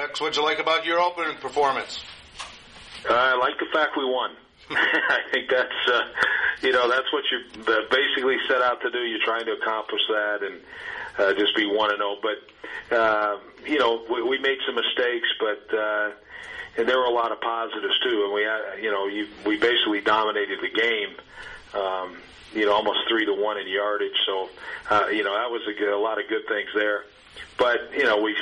Rex, what'd you like about your opening performance? I like the fact we won. I think that's what you basically set out to do. You're trying to accomplish that and just be 1-0. But we made some mistakes, but and there were a lot of positives too. And we basically dominated the game. Almost 3-1 in yardage. So that was a lot of good things there. But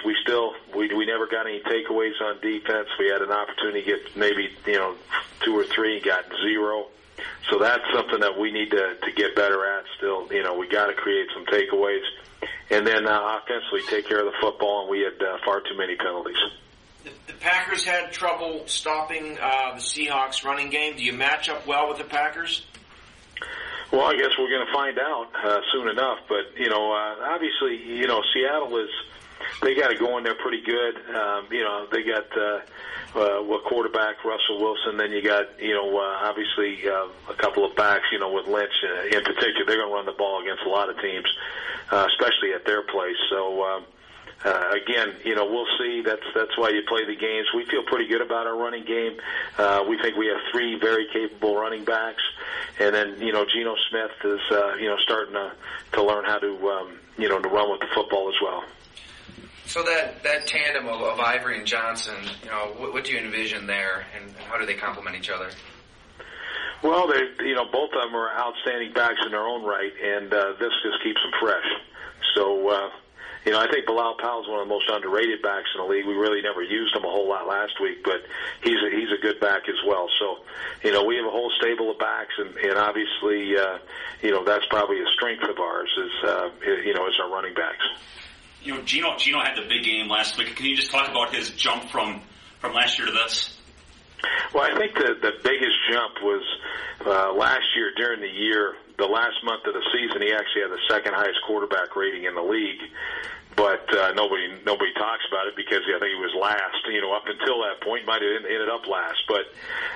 we never got any takeaways on defense. We had an opportunity to get maybe 2 or 3 and got 0. So that's something that we need to get better at. Still, we got to create some takeaways, and then offensively take care of the football. And we had far too many penalties. The Packers had trouble stopping the Seahawks running game. Do you match up well with the Packers? Well, I guess we're going to find out soon enough. But, obviously, Seattle they got to go in there pretty good. They got quarterback, Russell Wilson. Then you got, obviously a couple of backs, with Lynch in particular. They're going to run the ball against a lot of teams, especially at their place. So, again, we'll see. That's why you play the games. We feel pretty good about our running game. We think we have 3 very capable running backs, and then Geno Smith is starting to learn how to to run with the football as well. So that tandem of Ivory and Johnson, what do you envision there, and how do they complement each other? Well, both of them are outstanding backs in their own right, and this just keeps them fresh. So. I think Bilal Powell's one of the most underrated backs in the league. We really never used him a whole lot last week, but he's a good back as well. So, we have a whole stable of backs, and obviously, that's probably a strength of ours is our running backs. Geno had the big game last week. Can you just talk about his jump from last year to this? Well, I think the biggest jump was last year during the year. The last month of the season, he actually had the second highest quarterback rating in the league. But nobody talks about it because I think he was last. Up until that point, might have ended up last. But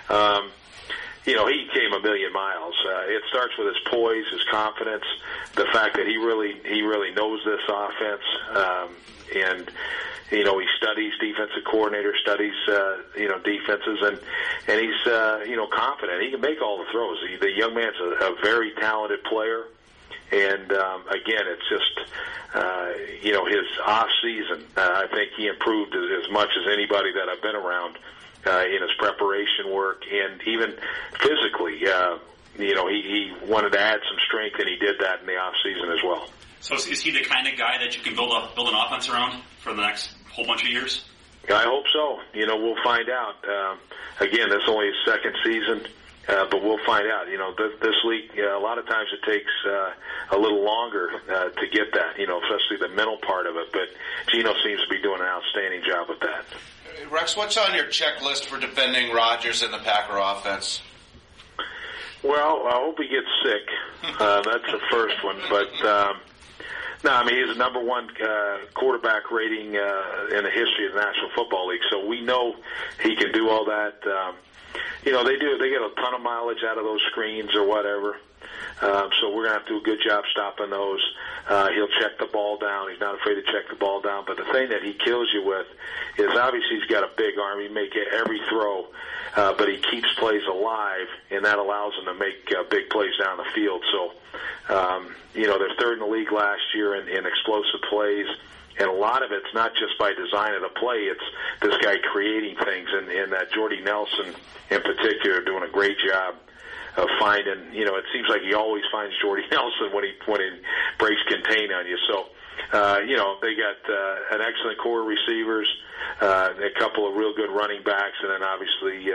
he came a million miles. It starts with his poise, his confidence, the fact that he really knows this offense, and he studies defensive coordinator, studies defenses, and he's confident. He can make all the throws. The young man's a very talented player. And, again, it's just, his off season. I think he improved as much as anybody that I've been around, in his preparation work and even physically. He wanted to add some strength, and he did that in the off season as well. So is he the kind of guy that you can build an offense around for the next whole bunch of years? I hope so. We'll find out. Again, this is only his second season. But we'll find out. This league, a lot of times it takes a little longer to get that, especially the mental part of it. But Geno seems to be doing an outstanding job with that. Rex, what's on your checklist for defending Rodgers and the Packer offense? Well, I hope he gets sick. That's the first one. But, he's the number 1 quarterback rating in the history of the National Football League. So we know he can do all that. They get a ton of mileage out of those screens or whatever. So we're going to have to do a good job stopping those. He'll check the ball down. He's not afraid to check the ball down. But the thing that he kills you with is obviously he's got a big arm. He make every throw, but he keeps plays alive, and that allows him to make big plays down the field. So, they're third in the league last year in explosive plays. And a lot of it's not just by design of the play, it's this guy creating things, and that Jordy Nelson in particular doing a great job of finding, it seems like he always finds Jordy Nelson when he breaks contain on you. So, they got an excellent core of receivers, a couple of real good running backs, and then obviously,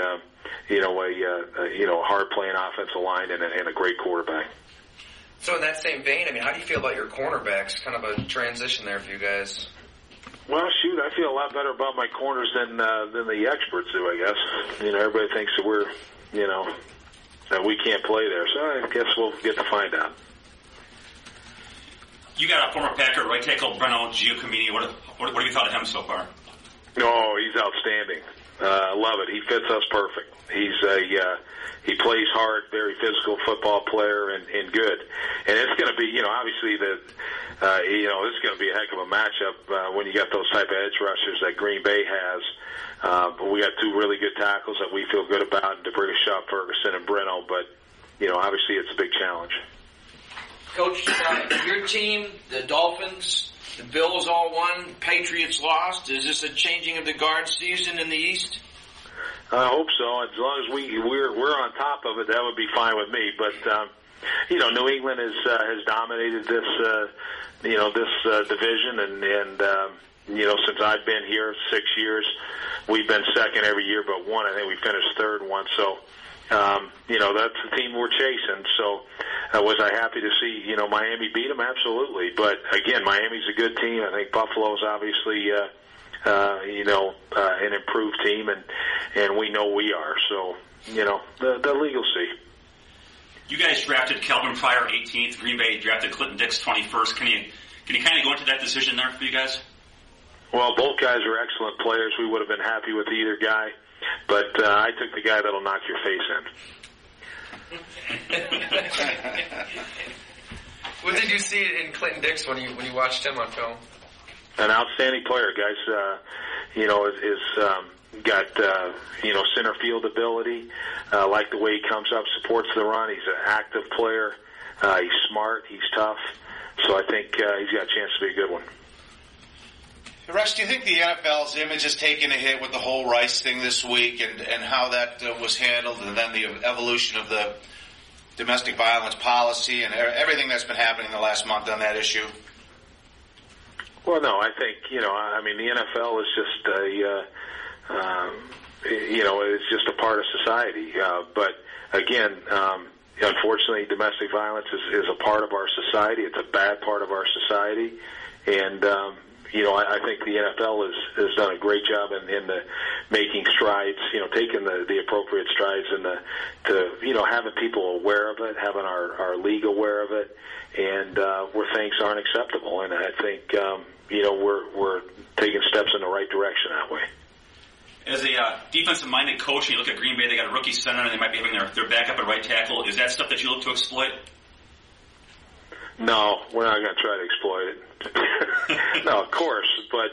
a hard-playing offensive line and a great quarterback. So in that same vein, how do you feel about your cornerbacks? Kind of a transition there for you guys. Well, shoot, I feel a lot better about my corners than the experts do, I guess. Everybody thinks that we're, that we can't play there. So I guess we'll get to find out. You got a former Packer right tackle, Breno Giacomini. What have you thought of him so far? Oh, he's outstanding. love it. He fits us perfect. He plays hard, very physical football player, and good. And it's going to be, obviously this is going to be a heck of a matchup when you got those type of edge rushers that Green Bay has. But we got two really good tackles that we feel good about, DeBrishaw, Ferguson, and Breno. But obviously it's a big challenge. Coach, your team, the Dolphins, the Bills all won, Patriots lost. Is this a changing of the guard season in the East? I hope so. As long as we're on top of it, that would be fine with me. But New England has dominated this division, and since I've been here 6 years, we've been second every year but one. I think we finished third once. So that's the team we're chasing. So was I happy to see Miami beat them? Absolutely. But again, Miami's a good team. I think Buffalo's obviously an improved team, and we know we are. So, the league will see. You guys drafted Calvin Pryor 18th. Green Bay drafted Clinton Dix 21st. Can you kind of go into that decision there for you guys? Well, both guys are excellent players. We would have been happy with either guy, but I took the guy that'll knock your face in. What did you see in Clinton Dix when you watched him on film? An outstanding player, guys. Is got center field ability. Like the way he comes up, supports the run. He's an active player. He's smart. He's tough. So I think he's got a chance to be a good one. Rex, do you think the NFL's image has taken a hit with the whole Rice thing this week and how that was handled, and then the evolution of the domestic violence policy and everything that's been happening in the last month on that issue? Well, no, I think, the NFL is just it's just a part of society. But again, unfortunately, domestic violence is a part of our society. It's a bad part of our society. And, I think the NFL has done a great job in the making strides, taking the appropriate strides to having people aware of it, having our league aware of it, and where things aren't acceptable. And I think, we're taking steps in the right direction that way. As a defensive-minded coach, you look at Green Bay, they got a rookie center, and they might be having their backup at right tackle. Is that stuff that you look to exploit? No, we're not going to try to exploit it. No, of course. But,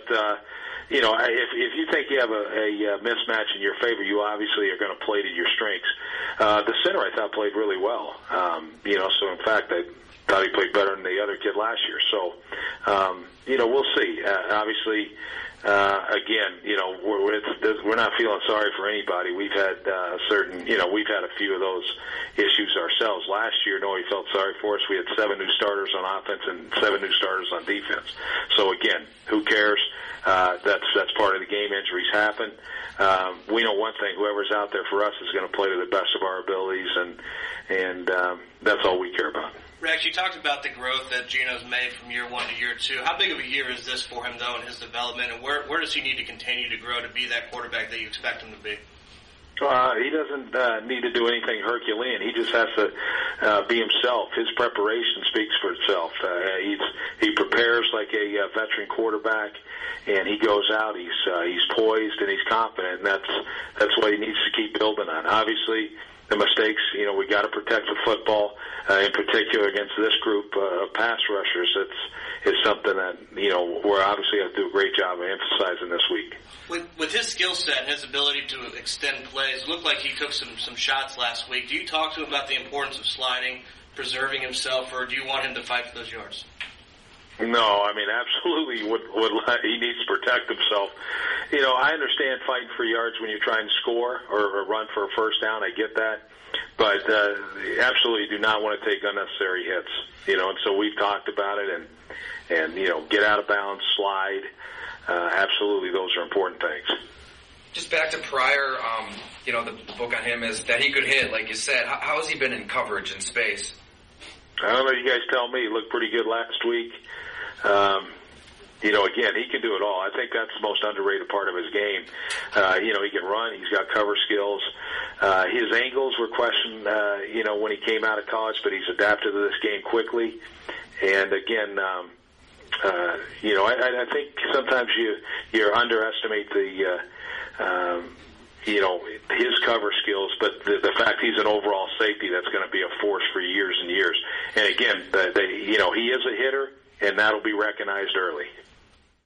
if you think you have a mismatch in your favor, you obviously are going to play to your strengths. The center, I thought, played really well. So in fact, I thought he played better than the other kid last year. So, we'll see. Obviously, again, we're not feeling sorry for anybody. We've had we've had a few of those issues ourselves. Last year, nobody felt sorry for us. We had 7 new starters on offense and 7 new starters on defense. So again, who cares? That's part of the game. Injuries happen. We know one thing: whoever's out there for us is going to play to the best of our abilities, and that's all we care about. Rex, you talked about the growth that Gino's made from year 1 to year 2. How big of a year is this for him, though, in his development, and where does he need to continue to grow to be that quarterback that you expect him to be? He doesn't need to do anything Herculean. He just has to be himself. His preparation speaks for itself. He prepares like a veteran quarterback, and he goes out. He's poised and he's confident, and that's what he needs to keep building on. Obviously, the mistakes, we got to protect the football, in particular against this group of pass rushers. It's something that, we're obviously have to do a great job of emphasizing this week. With his skill set and his ability to extend plays, it looked like he took some shots last week. Do you talk to him about the importance of sliding, preserving himself, or do you want him to fight for those yards? No, absolutely he needs to protect himself. I understand fighting for yards when you're trying to score or run for a first down. I get that. But absolutely do not want to take unnecessary hits. And so we've talked about it and get out of bounds, slide. Absolutely, those are important things. Just back to Pryor, the book on him is that he could hit, like you said. How has he been in coverage and space? I don't know. You guys tell me. He looked pretty good last week. Again, he can do it all. I think that's the most underrated part of his game. He can run. He's got cover skills. His angles were questioned, when he came out of college, but he's adapted to this game quickly. And again, I think sometimes you underestimate his cover skills, but the fact he's an overall safety that's going to be a force for years and years. And again, he is a hitter, and that'll be recognized early.